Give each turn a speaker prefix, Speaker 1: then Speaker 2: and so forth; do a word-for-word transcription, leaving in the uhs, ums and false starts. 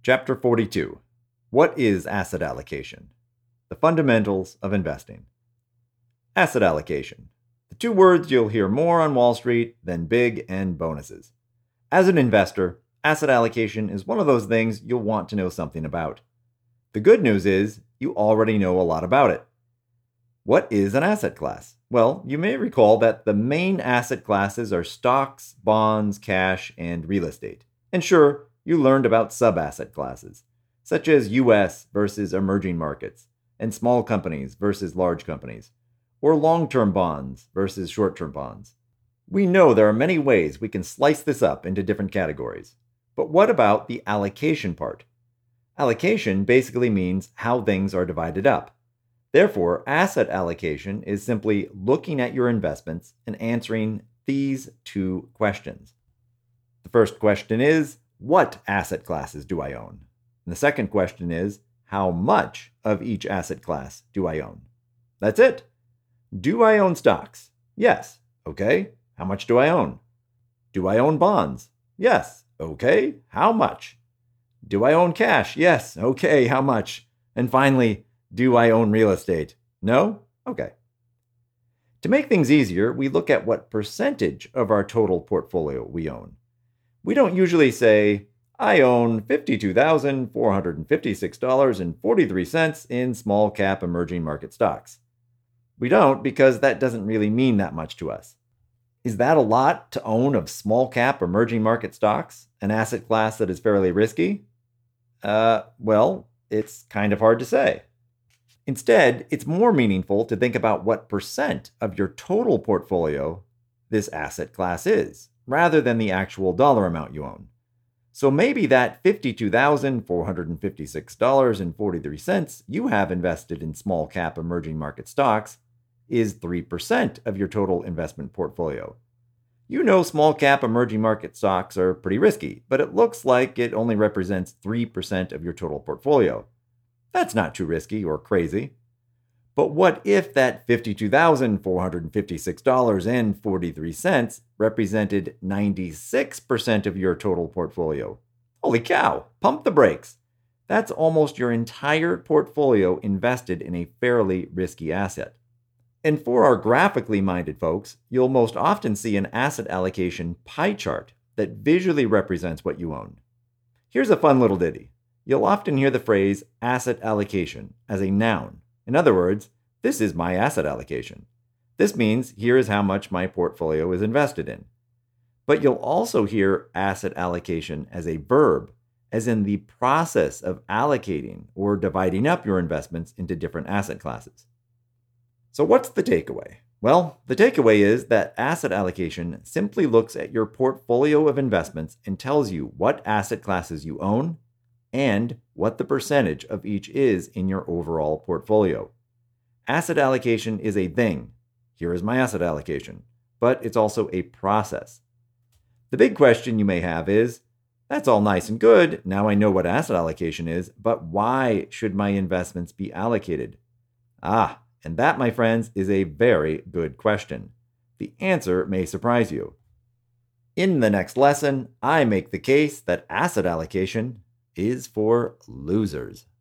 Speaker 1: Chapter forty-two. What is asset allocation? The fundamentals of investing. Asset allocation. The two words you'll hear more on Wall Street than big and bonuses. As an investor, asset allocation is one of those things you'll want to know something about. The good news is you already know a lot about it. What is an asset class? Well, you may recall that the main asset classes are stocks, bonds, cash, and real estate. And sure, you learned about sub-asset classes, such as U S versus emerging markets, and small companies versus large companies, or long-term bonds versus short-term bonds. We know there are many ways we can slice this up into different categories. But what about the allocation part? Allocation basically means how things are divided up. Therefore, asset allocation is simply looking at your investments and answering these two questions. The first question is, what asset classes do I own? And the second question is, how much of each asset class do I own? That's it. Do I own stocks? Yes. Okay. How much do I own? Do I own bonds? Yes. Okay. How much? Do I own cash? Yes. Okay. How much? And finally, do I own real estate? No? Okay. To make things easier, we look at what percentage of our total portfolio we own. We don't usually say, I own fifty-two thousand four hundred fifty-six dollars and forty-three cents in small cap emerging market stocks. We don't because that doesn't really mean that much to us. Is that a lot to own of small cap emerging market stocks, an asset class that is fairly risky? Uh, well, it's kind of hard to say. Instead, it's more meaningful to think about what percent of your total portfolio this asset class is, rather than the actual dollar amount you own. So maybe that fifty-two thousand four hundred fifty-six dollars and forty-three cents you have invested in small cap emerging market stocks is three percent of your total investment portfolio. You know small cap emerging market stocks are pretty risky, but it looks like it only represents three percent of your total portfolio. That's not too risky or crazy. But what if that fifty-two thousand four hundred fifty-six dollars and forty-three cents represented ninety-six percent of your total portfolio? Holy cow, pump the brakes. That's almost your entire portfolio invested in a fairly risky asset. And for our graphically minded folks, you'll most often see an asset allocation pie chart that visually represents what you own. Here's a fun little ditty. You'll often hear the phrase asset allocation as a noun. In other words, this is my asset allocation. This means here is how much my portfolio is invested in. But you'll also hear asset allocation as a verb, as in the process of allocating or dividing up your investments into different asset classes. So what's the takeaway? Well, the takeaway is that asset allocation simply looks at your portfolio of investments and tells you what asset classes you own and what the percentage of each is in your overall portfolio. Asset allocation is a thing. Here is my asset allocation. But it's also a process. The big question you may have is, that's all nice and good. Now I know what asset allocation is, but why should my investments be allocated? Ah, and that, my friends, is a very good question. The answer may surprise you. In the next lesson, I make the case that asset allocation is for losers.